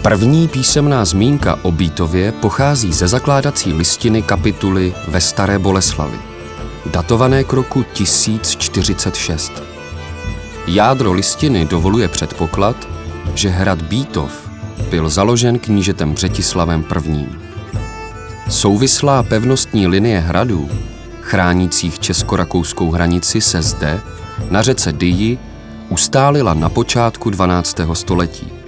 První písemná zmínka o Bítově pochází ze zakládací listiny kapituly ve Staré Boleslavi, datované k roku 1046. Jádro listiny dovoluje předpoklad, že hrad Bítov byl založen knížetem Břetislavem I. Souvislá pevnostní linie hradů, chránících česko-rakouskou hranici, se zde, na řece Dyji, ustálila na počátku 12. století.